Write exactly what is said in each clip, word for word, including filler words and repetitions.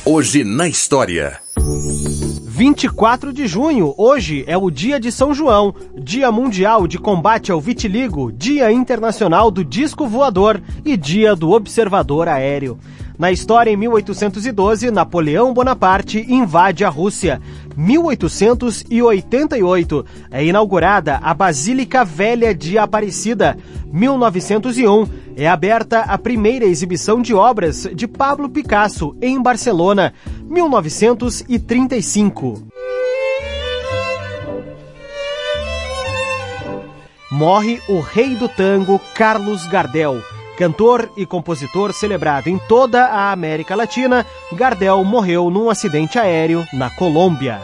Hoje na história. vinte e quatro de junho, hoje é o dia de São João, Dia Mundial de Combate ao Vitiligo, Dia Internacional do Disco Voador e Dia do Observador Aéreo. Na história, em mil oitocentos e doze, Napoleão Bonaparte invade a Rússia. mil oitocentos e oitenta e oito, é inaugurada a Basílica Velha de Aparecida. mil novecentos e um, é aberta a primeira exibição de obras de Pablo Picasso em Barcelona. mil novecentos e trinta e cinco. Morre o rei do tango Carlos Gardel. Cantor e compositor celebrado em toda a América Latina, Gardel morreu num acidente aéreo na Colômbia.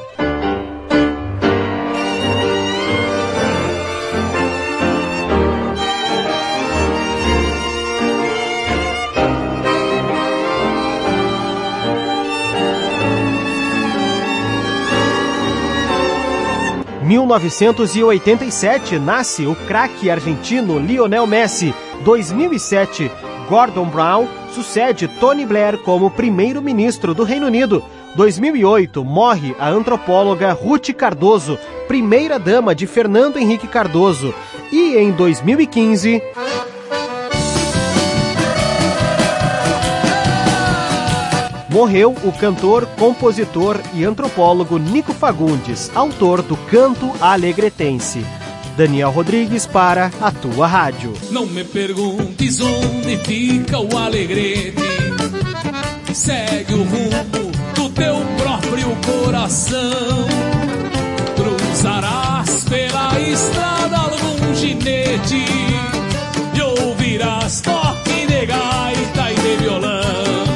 mil novecentos e oitenta e sete, nasce o craque argentino Lionel Messi. dois mil e sete, Gordon Brown sucede Tony Blair como primeiro-ministro do Reino Unido. dois mil e oito, morre a antropóloga Ruth Cardoso, primeira-dama de Fernando Henrique Cardoso. E em dois mil e quinze... morreu o cantor, compositor e antropólogo Nico Fagundes, autor do Canto Alegretense. Daniel Rodrigues para a tua rádio. Não me perguntes onde fica o Alegrete, segue o rumo do teu próprio coração. Cruzarás pela estrada algum ginete e ouvirás toque de gaita e de violão.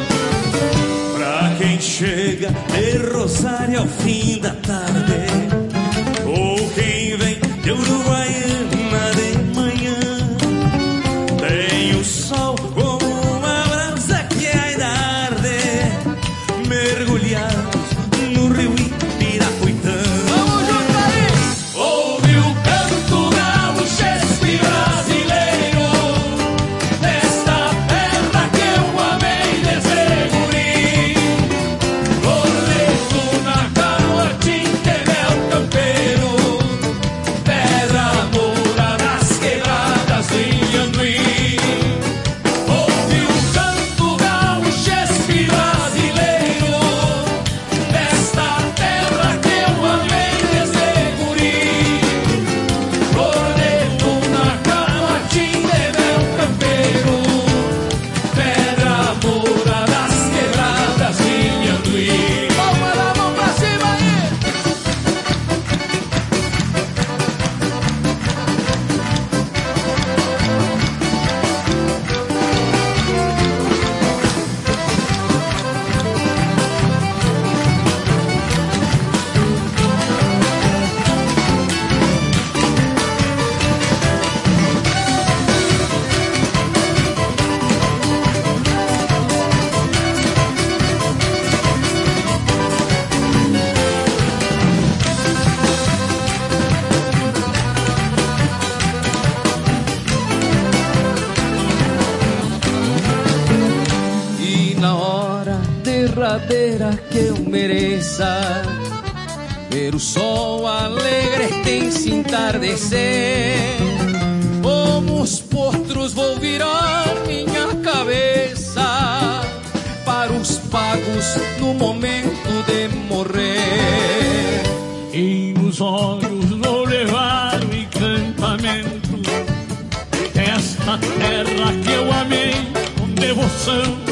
Chega de Rosário ao fim da tarde, ou quem vem de Uruguaiana de manhã, tem o sol como uma brasa que ainda arde, mergulhados no rio Ibirapuitã. Vamos junto aí! Ouve o canto gaúcho brasileiro, nesta terra que eu amei desde guri. Que eu mereça ver o sol alegretense entardecer, como os potros vou virar minha cabeça para os pagos no momento de morrer. E nos olhos vou levar o encantamento desta terra que eu amei com devoção.